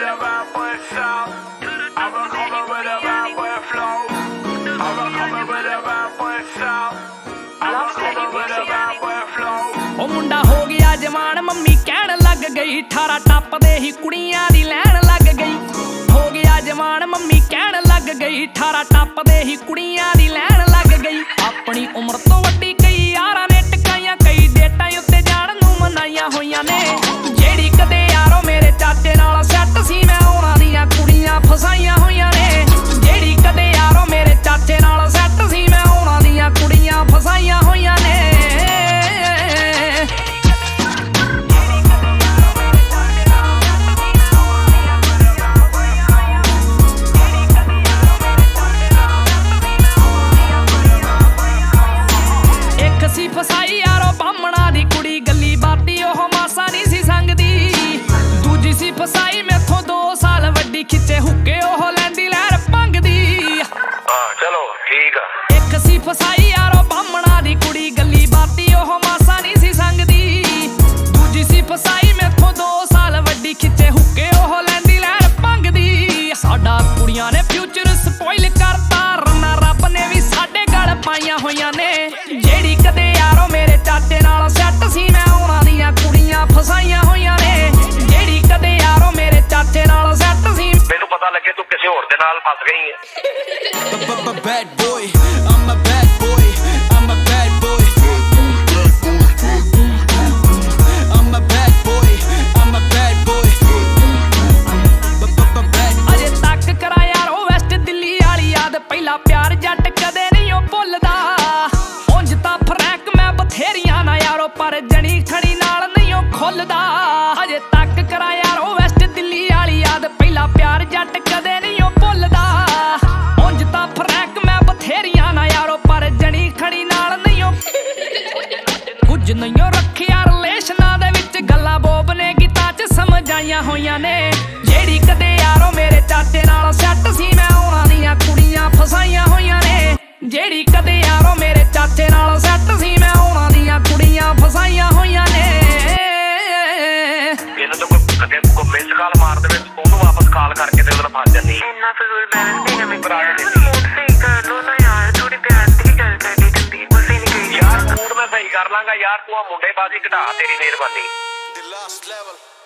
with a bad boy sound. I'm a coming with a bad boy flow. I'm a coming with a bad boy sound. I'm a coming with a bad boy flow. ओ मुंडा हो गया जवान mummy कहन लग गई 18 टप्पदे ही कुड़ियां दी लैन लग गई हो गया जवान मम्मी कहन लग गई 18 टप्पदे ही कुड़ियां दी लैन लग गई अपनी उम्र तो वड्डी कई यारां ने टकाइयां कई डेटां उत्ते जाण नूं मनाइयां होईयां ने जेड़ी कदे यारो मेरे चाचे नाल सैट सी मैं उहनां दियां कुड़ियां फसाइयां होईयां ने जेड़ी कदे यारो मेरे चाचे नाल सैट सी मैं उहनां दियां कुड़ियां फसाइयां होईयां ने सी फसाई यारो बामणा दी कुड़ी गली बाती ओह मासा नहीं सी संगदी दूजी सी फसाई मेथों 2 साल वड्डी खिच्चे हुक्के ओह लैंदी लहर भंगदी चलो ठीक आ एक सी फसाई यारो बामणा दी कुड़ी गली बाती ओह मासा नहीं सी संगदी दूजी सी फसाई मेथों 2 साल वड्डी खिच्चे हुक्के ओह लैंदी लहर भंगदी साडा कुड़ियां ने फ्यूचर स्पॉइल करता रना रब ने भी साडे गल पाइयां होईयां ने जेड़ी कदे यारो मेरे चाचे नाल सैट सी मैं उहनां दियां कुड़ियां फसाइयां होईयां ने जेड़ी कदे यारो मेरे चाचे नाल सैट सी मैनू पता लगे तू किसी होर दे नाल फस गई है bad boy I'm a bad boy I'm a bad boy I'm a bad boy I'm a bad boy अजे तक करा यारो वेस्ट दिल्ली वाली याद पहला प्यार जट कदे नहीं ओ भुलदा उंज तां फ्रैंक मैं बथेरियां ना यारो पर जनी खड़ी नाल नहीं ओ खुलदा अजे तक करा यारो वेस्ट दिल्ली वाली याद पहला प्यार जट कदे नहीं ओ भुलदा उंज तां फ्रैंक मैं बथेरियां ना यारो पर जनी खड़ी नाल नहीं ओ कुछ नहीं ओ रखिया रिलेशनां दे विच गल्लां बोब ने गीतां च समझ आईयां होईयां ने जेड़ी कदे यारो मेरे चाचे नाल सैट सी मैं उहनां दियां कुड़ियां फसाइयां होईयां ने जेड़ी कदे यारो मेरे चाचे नाल सैट सी मैं उहनां दियां कुड़ियां फसाइयां होईयां ने ਇਹਨੂੰ ਤਾਂ ਕੋਈ ਕਦੇ ਕੋਈ ਮਿਸ ਕਾਲ ਮਾਰ ਦੇਵੇ ਉਹਨੂੰ ਵਾਪਸ ਕਾਲ ਕਰਕੇ ਤੇ ਉਹਦਾ ਫਸ ਜਾਂਦੀ ਇੰਨਾ ਫਜ਼ੂਲ ਬੈਲੈਂਸ ਨਹੀਂ ਮੈਂ ਕਰਾ ਕੇ ਦਿੰਦੀ ਮੂਡ ਸਹੀ ਕਰ ਲੋ ਨਾ ਯਾਰ ਥੋੜੀ ਪਿਆਰ ਦੀ ਗੱਲ ਕਰਦੀ ਦਿੰਦੀ ਗੁੱਸੇ ਨਹੀਂ ਕਰੀ ਯਾਰ ਮੂਡ ਮੈਂ ਸਹੀ ਕਰ ਲਾਂਗਾ ਯਾਰ ਤੂੰ ਆ ਮੁੰਡੇਬਾਜ਼ੀ ਘਟਾ ਤੇਰੀ ਮਿਹਰਬਾਨੀ the last level